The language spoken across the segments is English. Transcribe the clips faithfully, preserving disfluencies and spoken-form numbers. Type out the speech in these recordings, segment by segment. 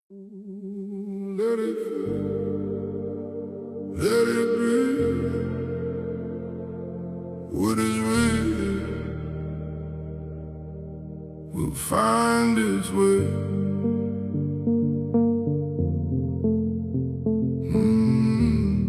Let it, let it be. What is real will find its way. Mm.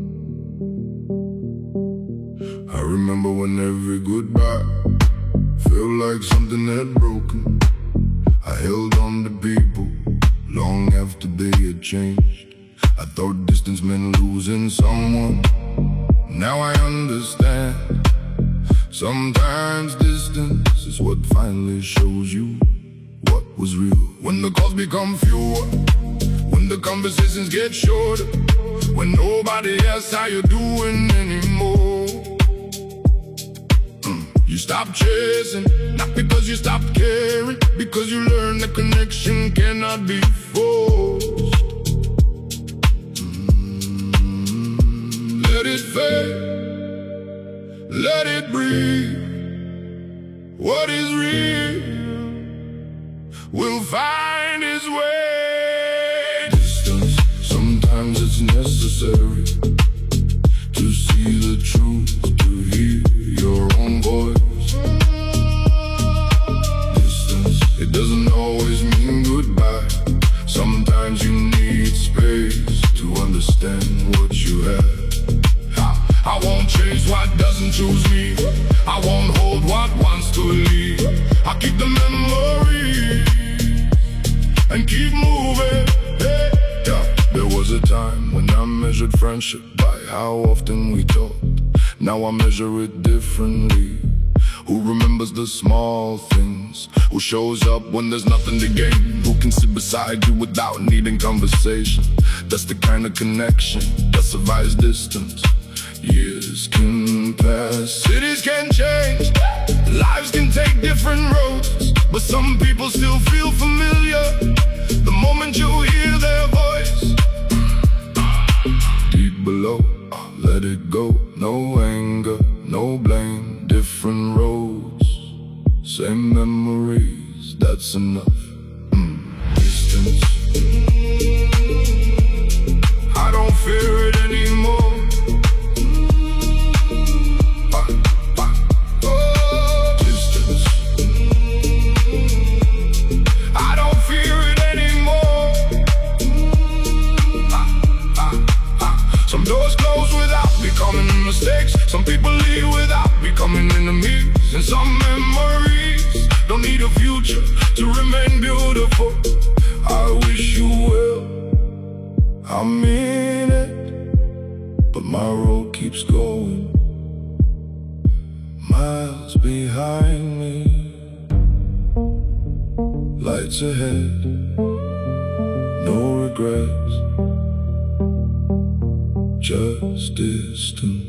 I remember when every goodbye felt like something had broken. I held on to people long after they had changed. I thought distance meant losing someone. Now I understand. Sometimes distance is what finally shows you what was real. When the calls become fewer, when the conversations get shorter, when nobody asks how you're doing anymore. mm. You stop chasing, not because you stopped caring, because you learn the connection cannot be forced. mm. Let it fade, let it breathe. What is real will find its way. Distance, sometimes it's necessary to see the truth, to hear your own voice. Distance, it doesn't always mean goodbye. Sometimes you need space to understand what you have. I won't chase what doesn't choose me. I won't hold what wants to leave. I'll keep the memories and keep moving. Hey, yeah. There was a time when I measured friendship by how often we talked. Now I measure it differently. Who remembers the small things? Who shows up when there's nothing to gain? Who can sit beside you without needing conversation? That's the kind of connection that survives distance. Years can pass, cities can change, lives can take different roads, but some people still feel familiar the moment you hear their voice. Deep below, let it go. No anger, no blame, different roads, same memories, that's enough. mm. Distance, I don't fear it anymore. Some people leave without becoming enemies, and some memories don't need a future to remain beautiful. I wish you well, I mean it, but my road keeps going, miles behind me, lights ahead, no regrets, just distance.